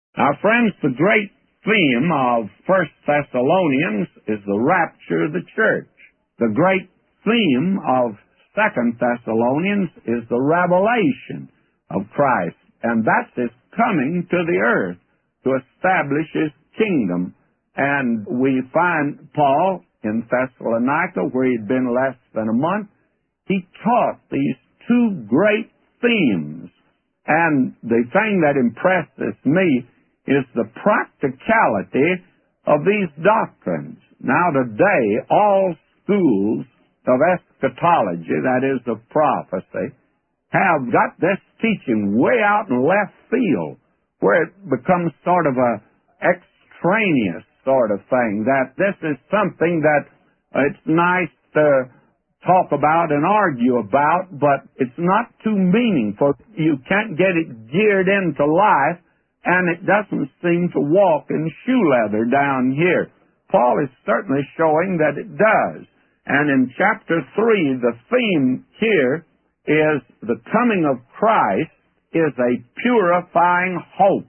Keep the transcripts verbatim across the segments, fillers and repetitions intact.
Now, friends, the great theme of First Thessalonians is the rapture of the church. The great theme of Second Thessalonians is the revelation of Christ, and that's His coming to the earth to establish His kingdom. And we find Paul in Thessalonica, where he'd been less than a month. He taught these two great themes. And the thing that impresses me is the practicality of these doctrines. Now today, all schools of eschatology, that is of prophecy, have got this teaching way out in left field, where it becomes sort of a extraneous sort of thing, that this is something that uh, it's nice to talk about and argue about, but it's not too meaningful. You can't get it geared into life, and it doesn't seem to walk in shoe leather down here. Paul is certainly showing that it does. And in chapter three, the theme here is the coming of Christ is a purifying hope.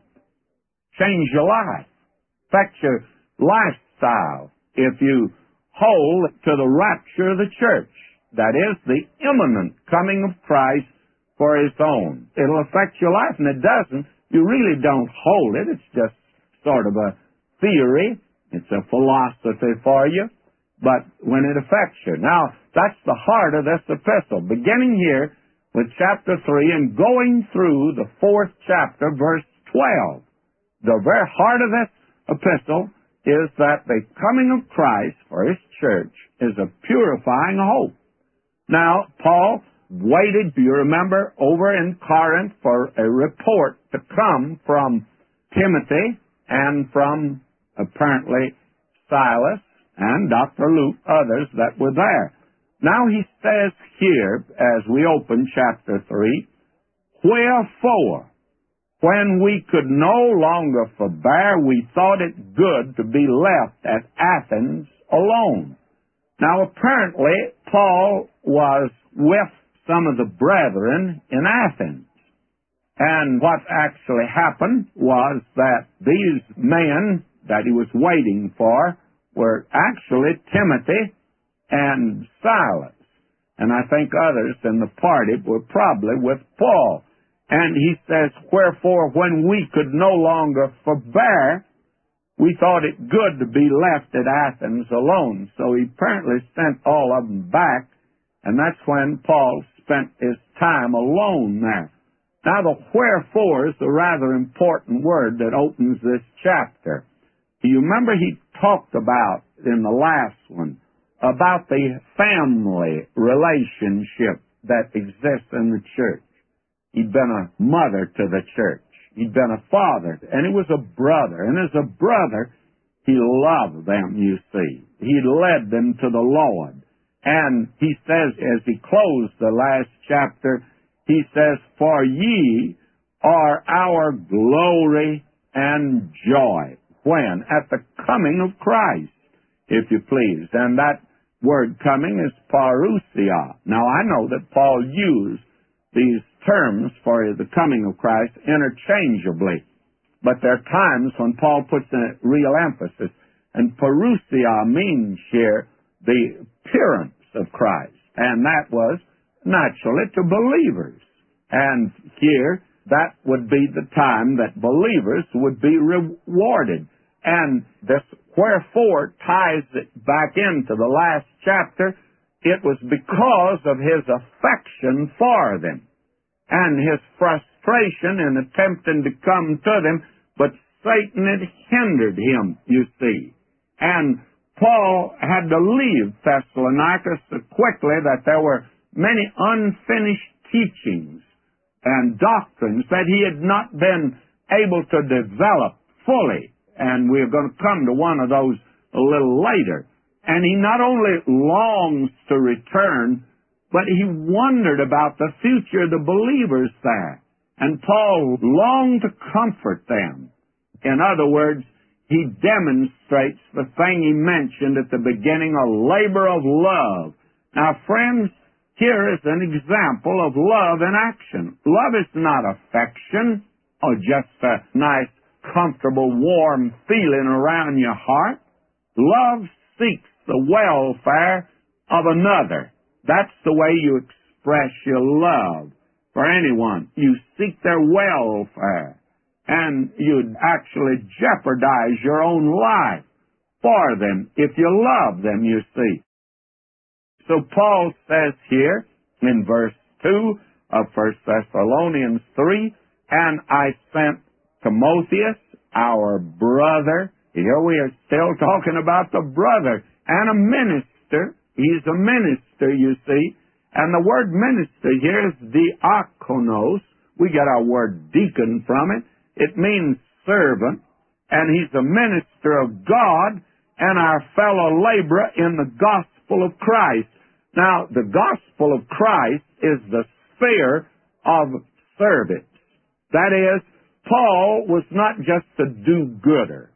Change your life. Affect your lifestyle if you hold to the rapture of the church. That is, the imminent coming of Christ for His own. It'll affect your life, and it doesn't. You really don't hold it. It's just sort of a theory. It's a philosophy for you. But when it affects you. Now, that's the heart of this epistle. Beginning here with chapter three and going through the fourth chapter, verse twelve. The very heart of this epistle is that the coming of Christ for His church is a purifying hope. Now, Paul waited, do you remember, over in Corinth for a report to come from Timothy and from, apparently, Silas and Doctor Luke, others that were there. Now he says here, as we open chapter three, wherefore, when we could no longer forbear, we thought it good to be left at Athens alone. Now, apparently, Paul was with some of the brethren in Athens. And what actually happened was that these men that he was waiting for were actually Timothy and Silas. And I think others in the party were probably with Paul. And he says, wherefore, when we could no longer forbear, we thought it good to be left at Athens alone. So he apparently sent all of them back, and that's when Paul spent his time alone there. Now, the wherefore is a rather important word that opens this chapter. You remember he talked about, in the last one, about the family relationship that exists in the church. He'd been a mother to the church. He'd been a father, and he was a brother. And as a brother, he loved them, you see. He led them to the Lord. And he says, as he closed the last chapter, he says, for ye are our glory and joy. When? At the coming of Christ, if you please. And that word coming is parousia. Now, I know that Paul used these terms for the coming of Christ interchangeably, but there are times when Paul puts a real emphasis, and parousia means here the appearance of Christ, and that was naturally to believers. And here, that would be the time that believers would be rewarded. And this wherefore ties it back into the last chapter. It was because of his affection for them and his frustration in attempting to come to them, but Satan had hindered him, you see. And Paul had to leave Thessalonica so quickly that there were many unfinished teachings and doctrines that he had not been able to develop fully. And we're going to come to one of those a little later. And he not only longs to return, but he wondered about the future of the believers there. And Paul longed to comfort them. In other words, he demonstrates the thing he mentioned at the beginning, a labor of love. Now, friends, here is an example of love in action. Love is not affection or just a nice comfortable, warm feeling around your heart. Love seeks the welfare of another. That's the way you express your love for anyone. You seek their welfare, and you'd actually jeopardize your own life for them if you love them, you see. So Paul says here in verse two of First Thessalonians three, and I sent Timotheus, our brother. Here we are still talking about the brother and a minister. He's a minister, you see. And the word minister here is diakonos. We get our word deacon from it. It means servant. And he's a minister of God and our fellow laborer in the gospel of Christ. Now, the gospel of Christ is the sphere of service. That is, Paul was not just a do-gooder.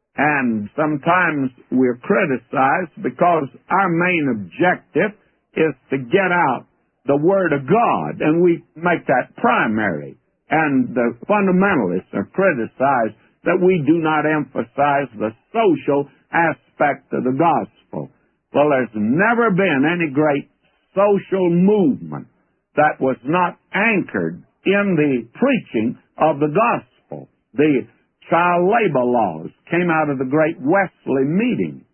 And sometimes we're criticized because our main objective is to get out the Word of God, and we make that primary. And the fundamentalists are criticized that we do not emphasize the social aspect of the gospel. Well, there's never been any great social movement that was not anchored in the preaching of the gospel. The child labor laws came out of the great Wesley meetings,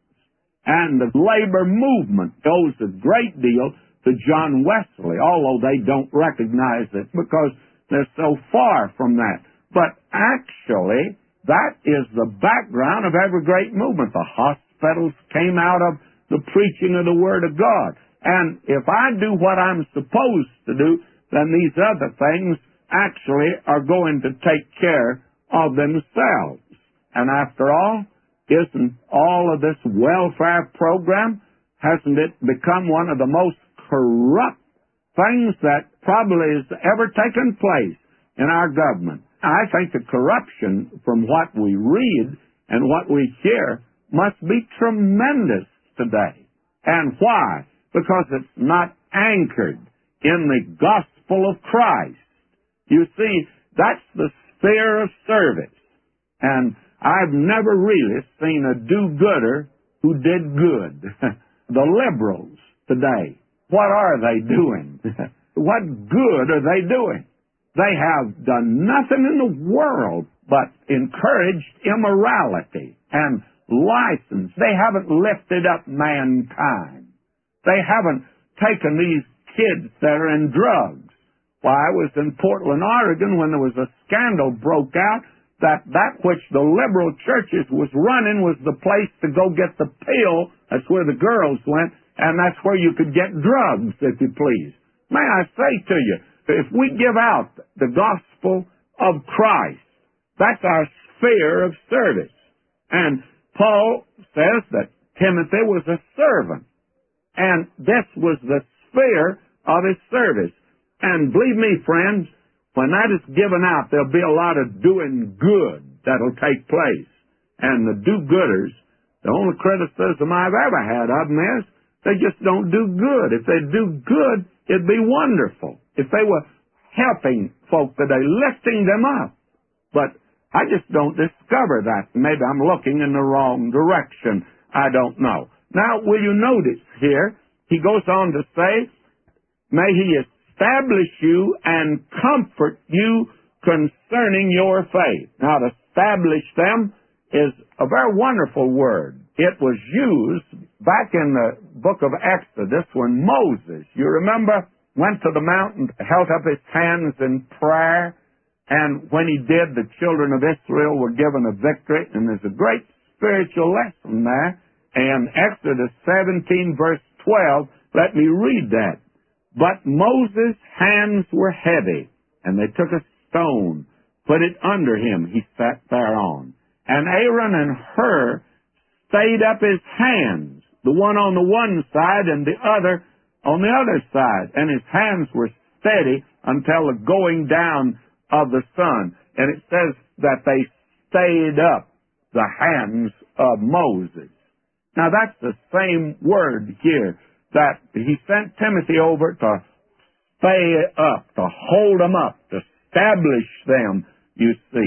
and the labor movement owes a great deal to John Wesley, although they don't recognize it because they're so far from that. But actually, that is the background of every great movement. The hospitals came out of the preaching of the Word of God. And if I do what I'm supposed to do, then these other things actually are going to take care of themselves. And after all, isn't all of this welfare program, hasn't it become one of the most corrupt things that probably has ever taken place in our government? I think the corruption from what we read and what we hear must be tremendous today. And why? Because it's not anchored in the gospel of Christ. You see, that's the sphere of service. And I've never really seen a do-gooder who did good. The liberals today, what are they doing? What good are they doing? They have done nothing in the world but encouraged immorality and license. They haven't lifted up mankind. They haven't taken these kids that are in drugs. Why, I was in Portland, Oregon, when there was a scandal broke out that that which the liberal churches was running was the place to go get the pill. That's where the girls went, and that's where you could get drugs, if you please. May I say to you, if we give out the gospel of Christ, that's our sphere of service. And Paul says that Timothy was a servant, and this was the sphere of his service. And believe me, friends, when that is given out, there'll be a lot of doing good that'll take place. And the do-gooders, the only criticism I've ever had of them is they just don't do good. If they do good, it'd be wonderful. If they were helping folk today, lifting them up. But I just don't discover that. Maybe I'm looking in the wrong direction. I don't know. Now, will you notice here, he goes on to say, may he establish you and comfort you concerning your faith. Now, to establish them is a very wonderful word. It was used back in the book of Exodus when Moses, you remember, went to the mountain, held up his hands in prayer, and when he did, the children of Israel were given a victory, and there's a great spiritual lesson there. And Exodus seventeen, verse twelve, let me read that. But Moses' hands were heavy, and they took a stone, put it under him, he sat thereon. And Aaron and Hur stayed up his hands, the one on the one side and the other on the other side. And his hands were steady until the going down of the sun. And it says that they stayed up the hands of Moses. Now that's the same word here, that he sent Timothy over to stay up, to hold them up, to establish them, you see.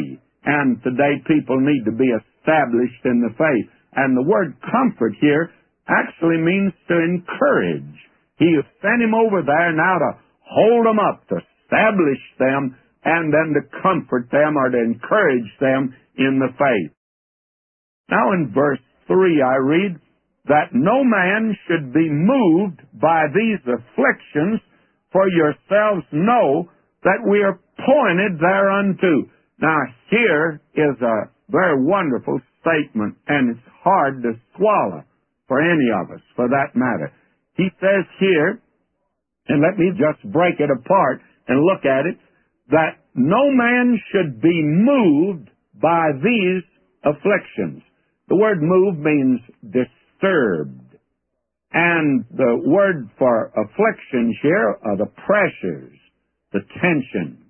And today people need to be established in the faith. And the word comfort here actually means to encourage. He sent him over there now to hold them up, to establish them, and then to comfort them or to encourage them in the faith. Now in verse three I read, that no man should be moved by these afflictions, for yourselves know that we are pointed thereunto. Now here is a very wonderful statement, and it's hard to swallow for any of us, for that matter. He says here, and let me just break it apart and look at it, that no man should be moved by these afflictions. The word move means disturbed. And the word for afflictions here are the pressures, the tensions.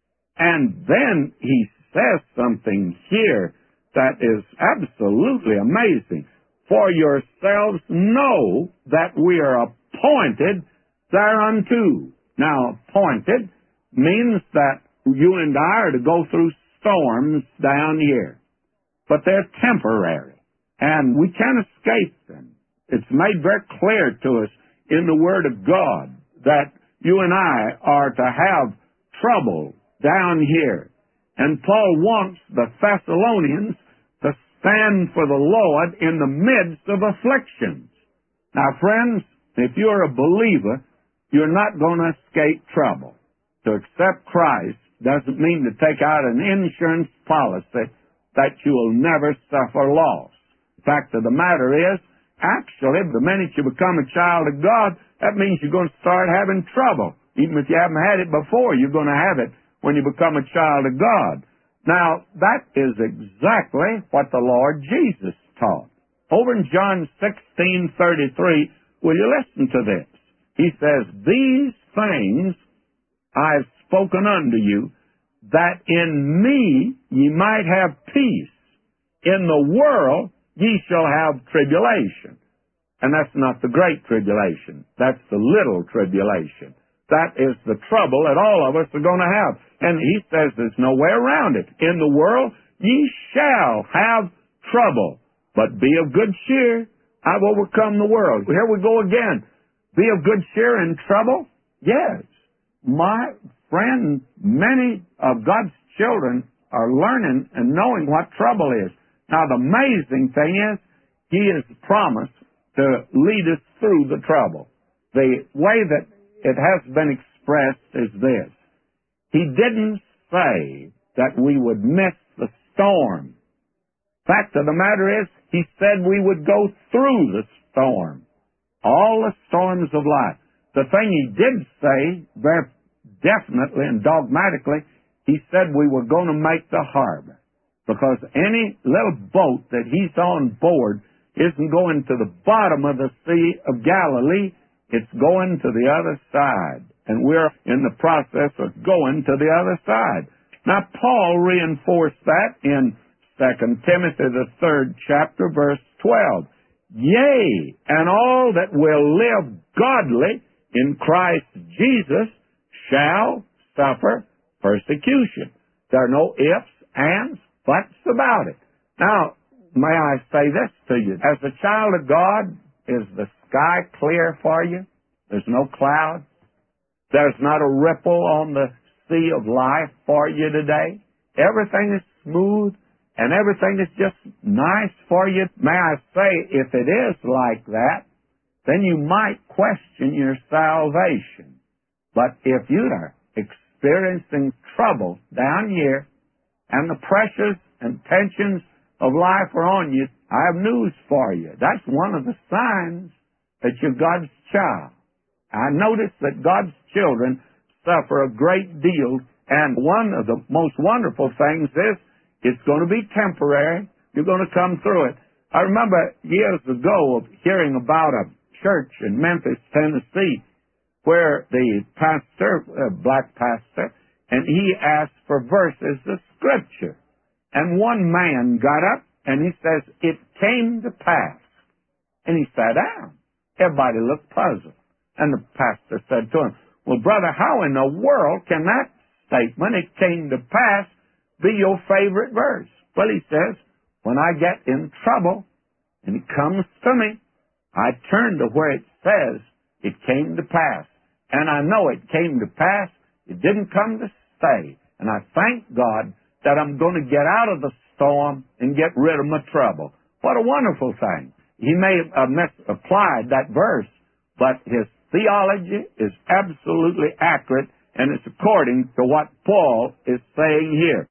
And then he says something here that is absolutely amazing. For yourselves know that we are appointed thereunto. Now, appointed means that you and I are to go through storms down here. But they're temporary, and we can't escape them. It's made very clear to us in the Word of God that you and I are to have trouble down here. And Paul wants the Thessalonians to stand for the Lord in the midst of afflictions. Now, friends, if you're a believer, you're not going to escape trouble. To accept Christ doesn't mean to take out an insurance policy that you will never suffer loss. The fact of the matter is, actually, the minute you become a child of God, that means you're going to start having trouble. Even if you haven't had it before, you're going to have it when you become a child of God. Now, that is exactly what the Lord Jesus taught. Over in John sixteen thirty-three, will you listen to this? He says, these things I have spoken unto you, that in me ye might have peace. In the world ye shall have tribulation. And that's not the great tribulation. That's the little tribulation. That is the trouble that all of us are going to have. And he says there's no way around it. In the world ye shall have trouble. But be of good cheer. I've overcome the world. Here we go again. Be of good cheer in trouble? Yes. My friend, many of God's children are learning and knowing what trouble is. Now, the amazing thing is, He has promised to lead us through the trouble. The way that it has been expressed is this. He didn't say that we would miss the storm. Fact of the matter is, He said we would go through the storm. All the storms of life. The thing He did say, very definitely and dogmatically, He said we were going to make the harbor. Because any little boat that He's on board isn't going to the bottom of the Sea of Galilee. It's going to the other side. And we're in the process of going to the other side. Now, Paul reinforced that in Second Timothy, the third chapter, verse twelve. Yea, and all that will live godly in Christ Jesus shall suffer persecution. There are no ifs, ands, buts about it. Now, may I say this to you? As a child of God, is the sky clear for you? There's no cloud? There's not a ripple on the sea of life for you today? Everything is smooth and everything is just nice for you? May I say, if it is like that, then you might question your salvation. But if you are experiencing trouble down here, and the pressures and tensions of life are on you, I have news for you. That's one of the signs that you're God's child. I notice that God's children suffer a great deal, and one of the most wonderful things is it's going to be temporary. You're going to come through it. I remember years ago of hearing about a church in Memphis, Tennessee, where the pastor, a black pastor, and he asked for verses of Scripture. And one man got up and he says, it came to pass. And he sat down. Everybody looked puzzled. And the pastor said to him, well, brother, how in the world can that statement, it came to pass, be your favorite verse? Well, he says, when I get in trouble and it comes to me, I turn to where it says it came to pass. And I know it came to pass. It didn't come to stay. And I thank God that I'm going to get out of the storm and get rid of my trouble. What a wonderful thing. He may have misapplied that verse, but his theology is absolutely accurate, and it's according to what Paul is saying here.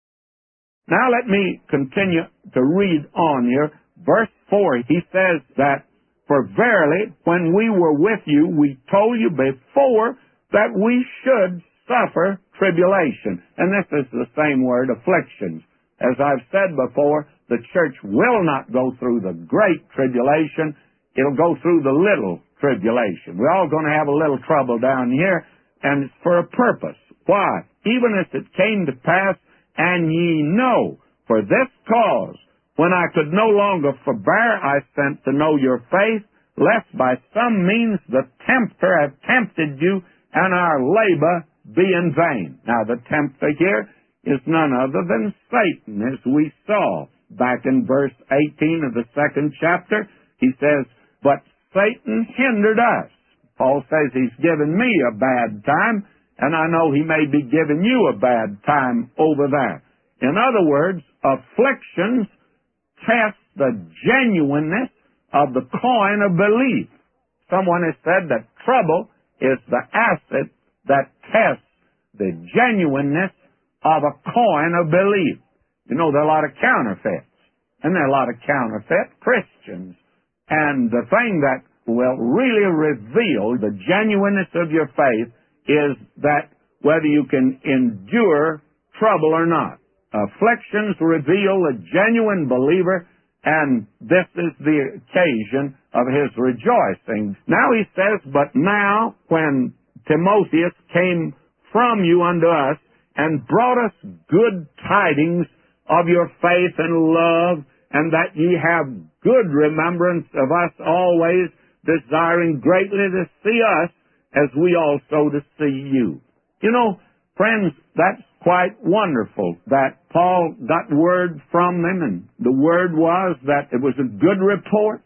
Now let me continue to read on here. Verse four, he says that, for verily, when we were with you, we told you before that we should suffer tribulation. And this is the same word, afflictions. As I've said before, the church will not go through the great tribulation. It'll go through the little tribulation. We're all going to have a little trouble down here, and it's for a purpose. Why? Even as it came to pass, and ye know, for this cause, when I could no longer forbear, I sent to know your faith, lest by some means the tempter have tempted you, and our labor be in vain. Now, the tempter here is none other than Satan, as we saw back in verse eighteen of the second chapter. He says, but Satan hindered us. Paul says he's given me a bad time, and I know he may be giving you a bad time over that. In other words, afflictions test the genuineness of the coin of belief. Someone has said that trouble is the acid that tests the genuineness of a coin of belief. You know, there are a lot of counterfeits, and there are a lot of counterfeit Christians. And the thing that will really reveal the genuineness of your faith is that whether you can endure trouble or not. Afflictions reveal a genuine believer, and this is the occasion of his rejoicing. Now he says, but now when Timotheus came from you unto us and brought us good tidings of your faith and love, and that ye have good remembrance of us always, desiring greatly to see us, as we also to see you. You know, friends, that's quite wonderful that Paul got word from them, and the word was that it was a good report,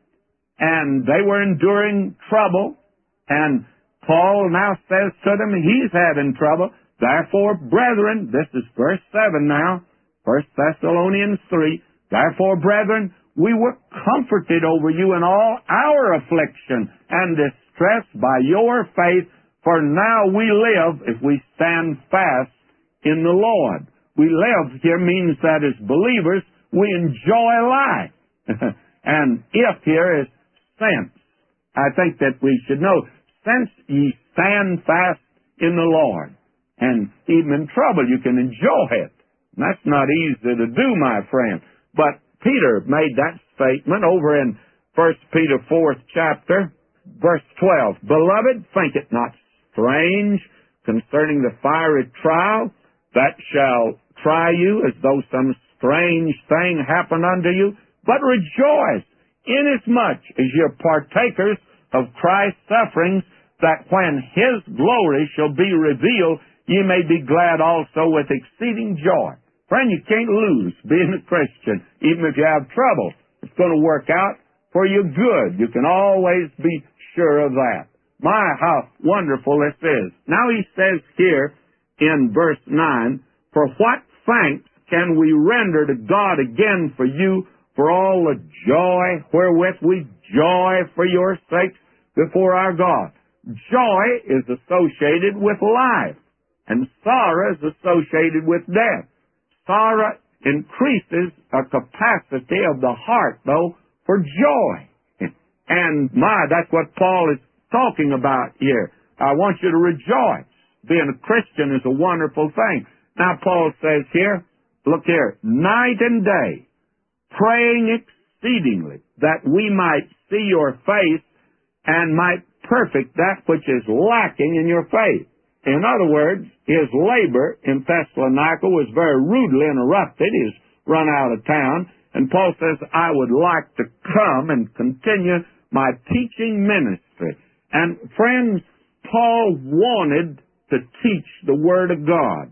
and they were enduring trouble, and Paul now says to them, he's having trouble. Therefore, brethren, this is verse seven now, First Thessalonians three, therefore, brethren, we were comforted over you in all our affliction and distress by your faith, for now we live if we stand fast in the Lord. We live here means that as believers, we enjoy life. And if here is sense. I think that we should know, since ye stand fast in the Lord, and even in trouble you can enjoy it. And that's not easy to do, my friend. But Peter made that statement over in First Peter fourth chapter, verse twelve. Beloved, think it not strange concerning the fiery trial that shall try you, as though some strange thing happened unto you, but rejoice, inasmuch as ye are partakers of Christ's sufferings, that when his glory shall be revealed, ye may be glad also with exceeding joy. Friend, you can't lose being a Christian. Even if you have trouble, it's going to work out for your good. You can always be sure of that. My, how wonderful this is. Now he says here in verse nine, for what thanks can we render to God again for you, for all the joy wherewith we joy for your sakes before our God? Joy is associated with life, and sorrow is associated with death. Sorrow increases a capacity of the heart, though, for joy. And my, that's what Paul is talking about here. I want you to rejoice. Being a Christian is a wonderful thing. Now Paul says here, look here, night and day, praying exceedingly, that we might see your face and might perfect that which is lacking in your faith. In other words, his labor in Thessalonica was very rudely interrupted. He's run out of town. And Paul says, I would like to come and continue my teaching ministry. And friends, Paul wanted to teach the Word of God.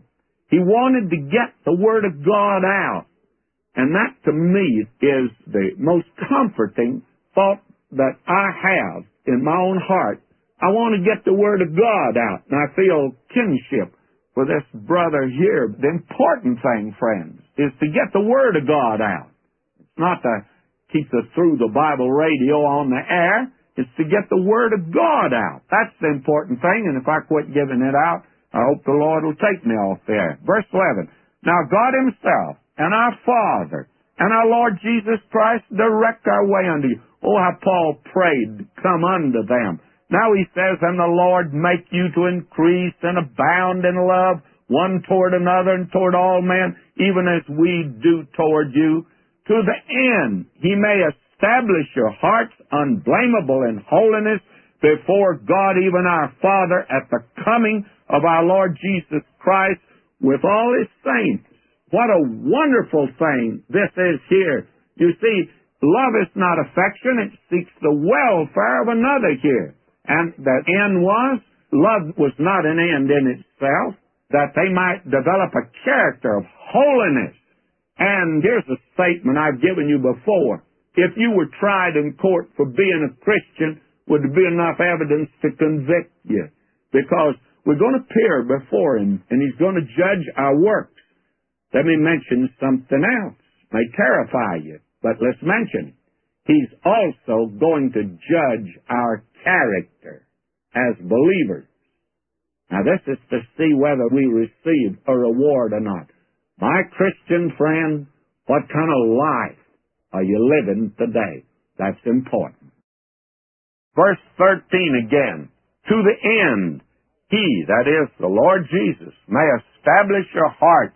He wanted to get the Word of God out. And that, to me, is the most comforting thought that I have in my own heart. I want to get the Word of God out, and I feel kinship for this brother here. The important thing, friends, is to get the Word of God out. It's not to keep the Through the Bible radio on the air. It's to get the Word of God out. That's the important thing, and if I quit giving it out, I hope the Lord will take me off there. Verse eleven, now God Himself and our Father and our Lord Jesus Christ direct our way unto you. Oh, how Paul prayed, come unto them. Now he says, and the Lord make you to increase and abound in love, one toward another and toward all men, even as we do toward you, to the end He may establish your hearts unblameable in holiness before God, even our Father, at the coming of our Lord Jesus Christ with all His saints. What a wonderful thing this is here. You see, love is not affection. It seeks the welfare of another here. And the end was, love was not an end in itself, that they might develop a character of holiness. And here's a statement I've given you before. If you were tried in court for being a Christian, would there be enough evidence to convict you? Because we're going to appear before Him, and He's going to judge our works. Let me mention something else. May terrify you, but let's mention it. He's also going to judge our character as believers. Now, this is to see whether we receive a reward or not. My Christian friend, what kind of life are you living today? That's important. Verse thirteen again. To the end, He, that is, the Lord Jesus, may establish your hearts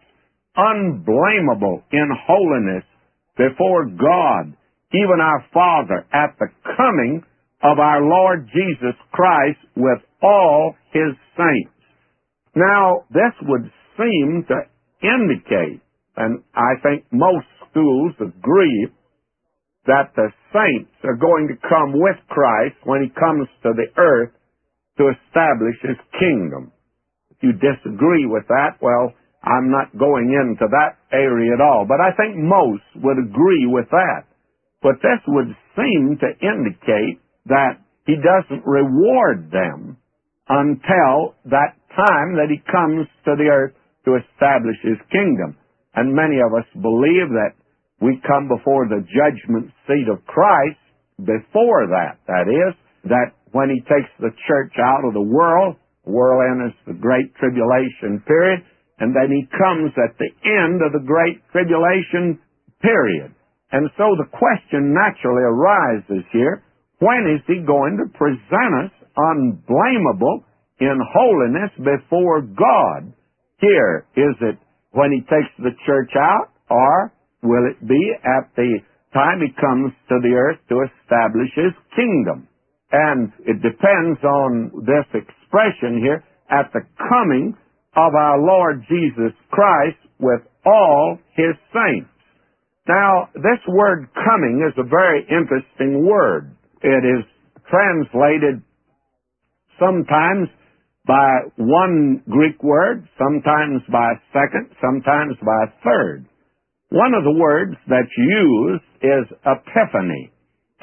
unblameable in holiness before God, even our Father, at the coming of our Lord Jesus Christ with all His saints. Now, this would seem to indicate, and I think most schools agree, that the saints are going to come with Christ when He comes to the earth to establish His kingdom. If you disagree with that, well, I'm not going into that area at all. But I think most would agree with that. But this would seem to indicate that He doesn't reward them until that time that He comes to the earth to establish His kingdom. And many of us believe that we come before the judgment seat of Christ before that. That is, that when He takes the church out of the world, the world enters the Great Tribulation period, and then He comes at the end of the Great Tribulation period. And so the question naturally arises here, when is He going to present us unblameable in holiness before God? Here, is it when He takes the church out, or will it be at the time He comes to the earth to establish His kingdom? And it depends on this expression here, at the coming of our Lord Jesus Christ with all His saints. Now, this word coming is a very interesting word. It is translated sometimes by one Greek word, sometimes by a second, sometimes by a third. One of the words that's used is epiphany.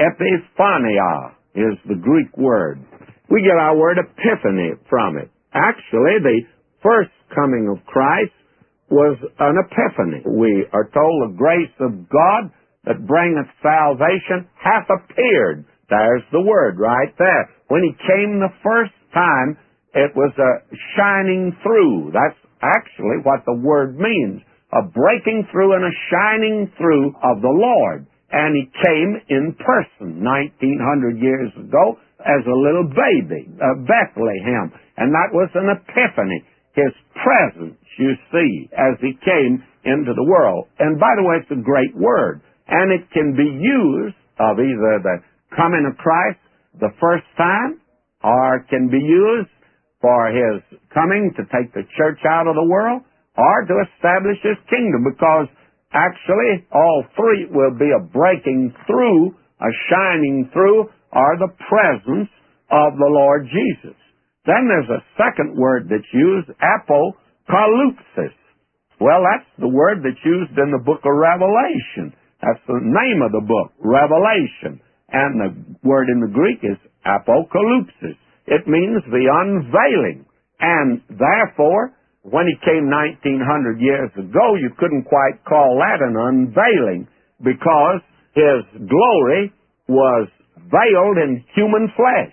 Epiphania is the Greek word. We get our word epiphany from it. Actually, the first coming of Christ was an epiphany. We are told the grace of God that bringeth salvation hath appeared. There's the word right there. When He came the first time, it was a shining through. That's actually what the word means. A breaking through and a shining through of the Lord. And He came in person nineteen hundred years ago as a little baby, uh, Bethlehem. And that was an epiphany. His presence, you see, as He came into the world. And by the way, it's a great word. And it can be used of either the coming of Christ the first time, or it can be used for His coming to take the church out of the world, or to establish His kingdom, because actually all three will be a breaking through, a shining through, or the presence of the Lord Jesus. Then there's a second word that's used, apocalypsis. Well, that's the word that's used in the book of Revelation. That's the name of the book, Revelation. And the word in the Greek is apocalypsis. It means the unveiling. And therefore, when he came nineteen hundred years ago, you couldn't quite call that an unveiling, because his glory was veiled in human flesh.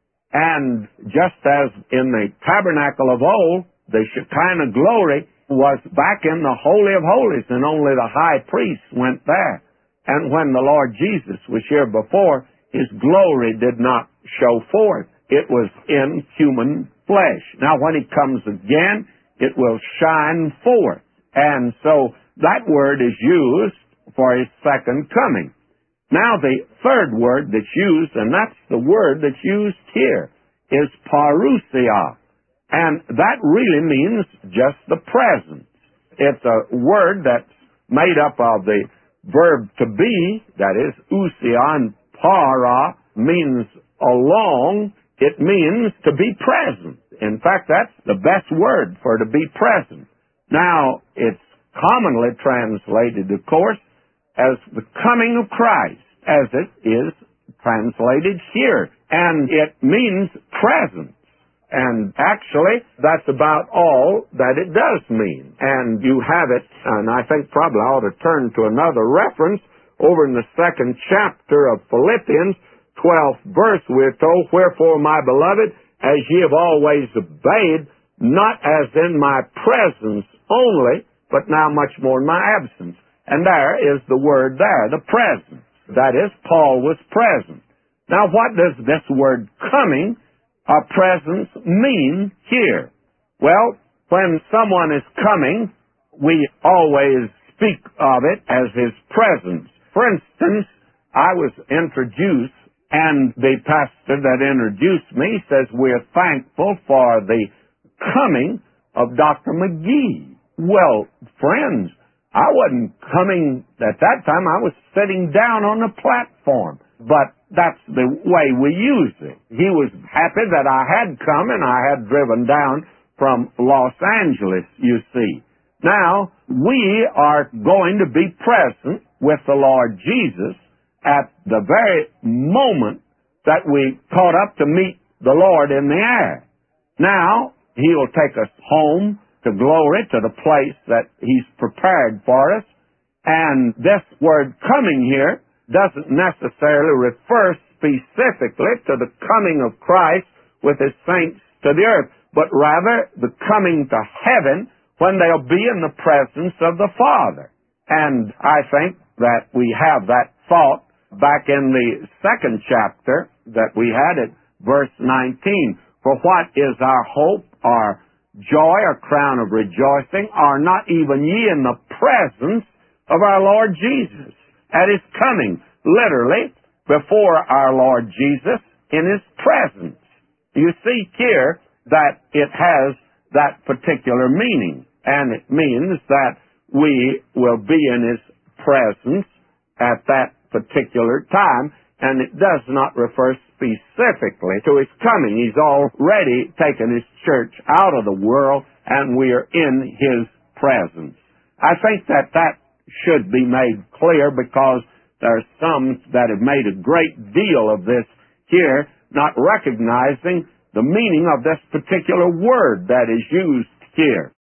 And just as in the tabernacle of old, the Shekinah glory was back in the Holy of Holies, and only the high priest went there. And when the Lord Jesus was here before, his glory did not show forth. It was in human flesh. Now, when he comes again, it will shine forth. And so that word is used for his second coming. Now, the third word that's used, and that's the word that's used here, is parousia. And that really means just the presence. It's a word that's made up of the verb to be, that is, ousia, and para means along. It means to be present. In fact, that's the best word for to be present. Now, it's commonly translated, of course, as the coming of Christ, as it is translated here. And it means presence. And actually, that's about all that it does mean. And you have it, and I think probably I ought to turn to another reference. Over in the second chapter of Philippians, twelfth verse, we're told, "Wherefore, my beloved, as ye have always obeyed, not as in my presence only, but now much more in my absence." And there is the word there, the presence. That is, Paul was present. Now, what does this word coming or presence mean here? Well, when someone is coming, we always speak of it as his presence. For instance, I was introduced, and the pastor that introduced me says, "We're thankful for the coming of Doctor McGee." Well, friends, I wasn't coming at that time. I was sitting down on the platform. But that's the way we use it. He was happy that I had come, and I had driven down from Los Angeles, you see. Now, we are going to be present with the Lord Jesus at the very moment that we caught up to meet the Lord in the air. Now, He'll take us home to glory, to the place that He's prepared for us. And this word coming here doesn't necessarily refer specifically to the coming of Christ with His saints to the earth, but rather the coming to heaven when they'll be in the presence of the Father. And I think that we have that thought back in the second chapter that we had at verse nineteen. "For what is our hope, our joy, our crown of rejoicing? Are not even ye in the presence of our Lord Jesus at His coming?" Literally, before our Lord Jesus in His presence. You see here that it has that particular meaning. And it means that we will be in His presence at that particular time. And it does not refer specifically to His coming. He's already taken His church out of the world, and we are in His presence. I think that that should be made clear, because there are some that have made a great deal of this here, not recognizing the meaning of this particular word that is used here.